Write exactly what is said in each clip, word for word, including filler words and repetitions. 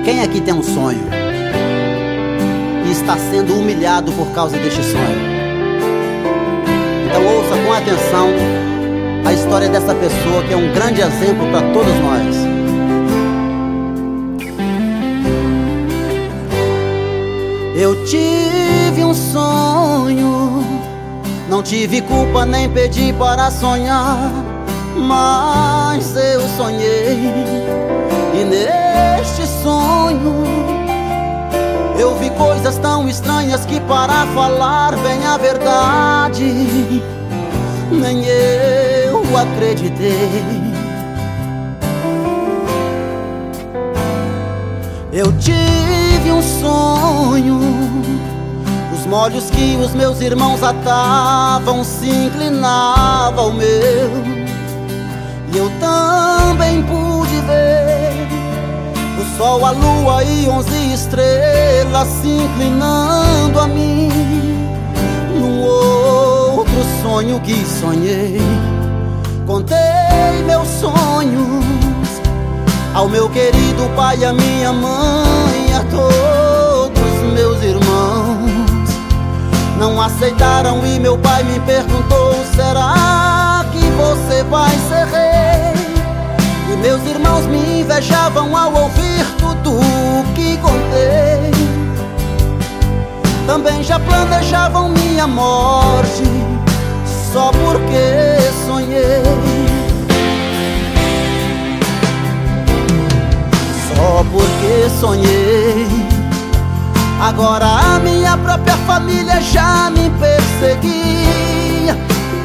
Quem aqui tem um sonho e está sendo humilhado por causa deste sonho? Então ouça com atenção a história dessa pessoa que é um grande exemplo para todos nós. Eu tive um sonho, não tive culpa nem pedi para sonhar, mas eu sonhei. E neste sonho eu vi coisas tão estranhas que, para falar bem a verdade, nem eu acreditei. Eu tive um sonho, os molhos que os meus irmãos atavam se inclinavam ao meu, e eu também pude ver o sol, a lua e onze estrelas se inclinando a mim. Num outro sonho que sonhei, contei meus sonhos ao meu querido pai, a minha mãe, a todos meus irmãos. Não aceitaram e meu pai me perguntou: será que você vai ser rei? E meus irmãos me invejavam ao ouvir tudo o que contei. Também já planejavam minha morte só porque sonhei. Só porque sonhei. Agora a minha própria família já me perseguia.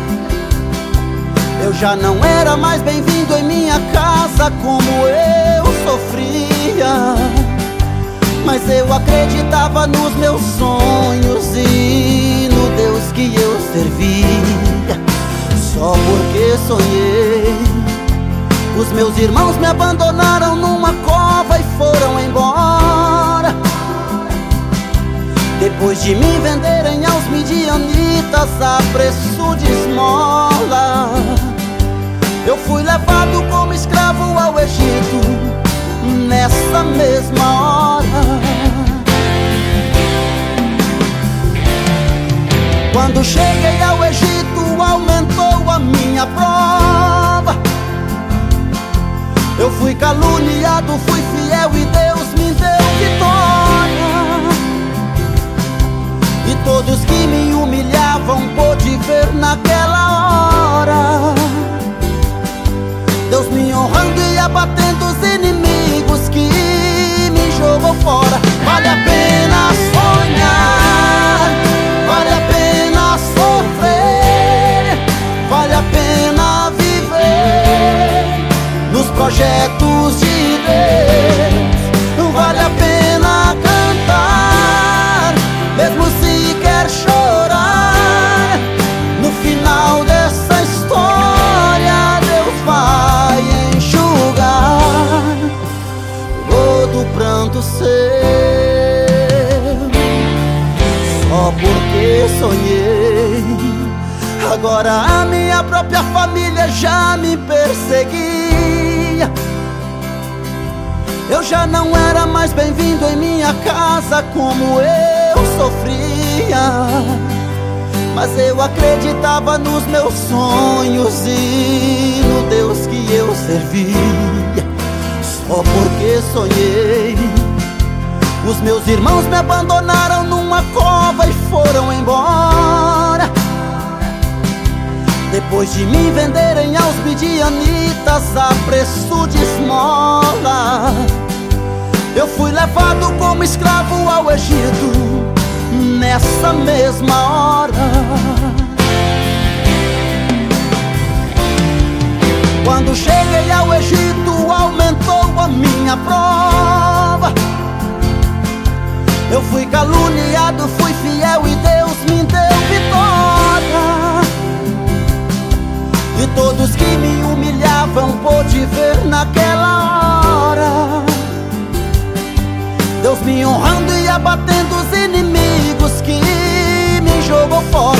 Eu já não era mais bem-vindo em minha casa como eu sofria. Mas eu acreditava nos meus sonhos e no Deus que eu servia. Só porque sonhei, os meus irmãos me abandonaram numa cova e foram embora. Depois de me venderem aos midianitas a preço de esmola, eu fui levado como escravo ao Egito nessa mesma hora. Quando cheguei ao Egito, aumentou a minha prova. Eu fui caluniado, fui fiel e Deus me deu vitória. E todos que me humilhavam pôde ver naquela hora Deus me honrando e abatendo os inimigos que me jogou fora. Vale a pena sonhar, vale a pena sofrer, vale a pena viver nos projetos de Deus. Vale a pena cantar, mesmo se quer chorar. No final dessa história, Deus vai enxugar todo pranto seu. Só porque sonhei. Agora a minha própria família já me perseguia. Eu já não era mais bem-vindo em minha casa como eu sofria. Mas eu acreditava nos meus sonhos e no Deus que eu servia. Só porque sonhei, os meus irmãos me abandonaram numa cova e foram embora. Depois de me venderem aos midianitas a preço de esmola, eu fui levado como escravo ao Egito nessa mesma hora. Quando cheguei ao Egito, aumentou a minha prova. Eu fui caluniado, fui fiel e Deus me deu vitória. E todos que me humilhavam pôde ver naquela hora Deus me honrando e abatendo os inimigos que me jogou fora.